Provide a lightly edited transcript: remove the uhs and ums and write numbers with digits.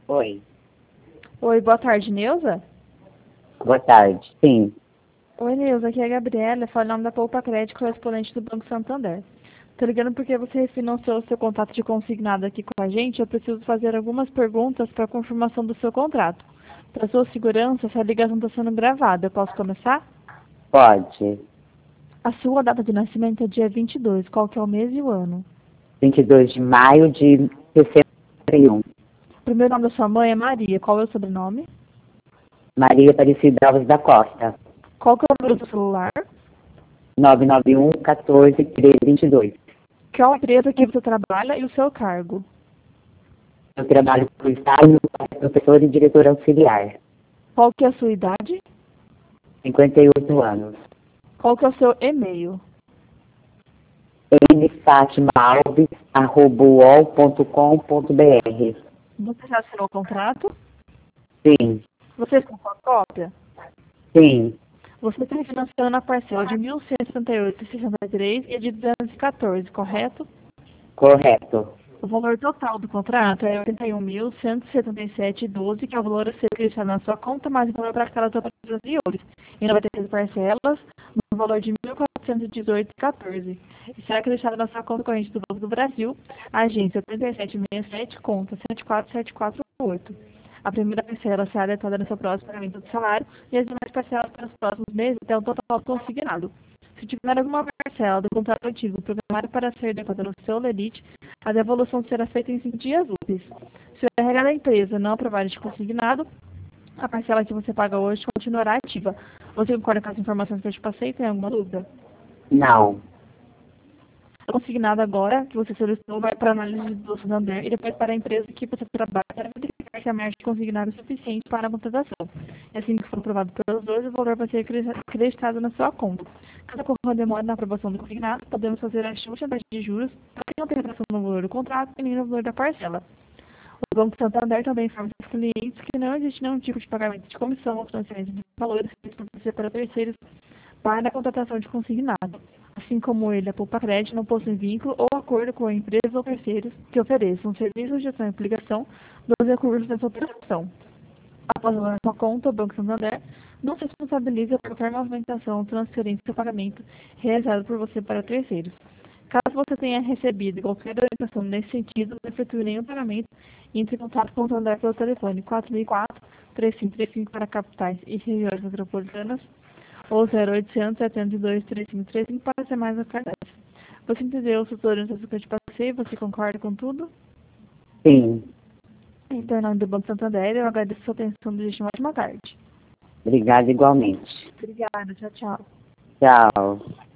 Oi, Oi, boa tarde, Neuza? boa tarde. Sim, Oi, Neuza, aqui é a Gabriela, fala em nome da Poupa Crédito, correspondente do Banco Santander. Tô ligando porque você refinanciou o seu contrato de consignado aqui com a gente. Eu preciso fazer algumas perguntas para confirmação do seu contrato. Para sua segurança, essa ligação está sendo gravada. Eu posso começar? pode. A sua data de nascimento é dia 22. Qual que é o mês e o ano? 22 de maio de 61. O primeiro nome da sua mãe é Maria. Qual é o sobrenome? Maria Aparecida Alves da Costa. Qual que é o número do seu celular? 991 14 322. Qual a empresa que você trabalha e o seu cargo? Eu trabalho com estágio como professor e diretor auxiliar. Qual que é a sua idade? 58 anos. Qual que é o seu e-mail? nfatimalves@uol.com.br. Você já assinou o contrato? Sim, Você tem uma cópia? sim, Você está refinanciando a parcela de 1.168,63 e de 214, correto? correto. O valor total do contrato é 81.177,12, que é o valor a ser acreditado na sua conta, mais o valor para aquelas outras anteriores, em 93 parcelas, no valor de 1.418,14. E será acreditado na sua conta corrente do Banco do Brasil, agência 3767, conta 74748. A primeira parcela será adequada no seu próximo pagamento do salário e as demais parcelas para os próximos meses até o total consignado. Se tiver alguma parcela do contrato antigo programada para ser adequada no seu limite, a devolução será feita em 5 dias úteis. Se o RH da empresa não aprovar este consignado, a parcela que você paga hoje continuará ativa. Você concorda com as informações que eu te passei? Tem alguma dúvida? Não. O consignado agora, que você solicitou, vai para a análise do Santander e depois para a empresa que você trabalha para verificar se a margem consignada é suficiente para a contratação. E assim que for aprovado pelos dois, o valor vai ser acreditado na sua conta. Caso ocorra demora na aprovação do consignado, podemos fazer ajuste na taxa de juros para que não tenha alteração no valor do contrato e nem no valor da parcela. O Banco Santander também informa aos clientes que não existe nenhum tipo de pagamento de comissão ou transferência de valores feitos por você para terceiros para a contratação de consignado. Assim como ele, a Poupa Crédito não possui vínculo ou acordo com empresas ou terceiros que ofereçam serviços de gestão e aplicação dos recursos dessa operação. Após a sua conta, o Banco Santander não se responsabiliza por qualquer movimentação, transferência ou pagamento realizado por você para terceiros. Caso você tenha recebido qualquer orientação nesse sentido, não efetue nenhum pagamento e entre em contato com o Santander pelo telefone 4004-3535 para capitais e regiões metropolitanas ou 0800 702 3535 para ser mais locais. Você entendeu os tutoriais que eu te passei? Você concorda com tudo? Sim. Então, em nome do Banco Santander, eu agradeço a sua atenção e desejo uma ótima tarde. Obrigada igualmente. Obrigada, tchau, tchau. Tchau.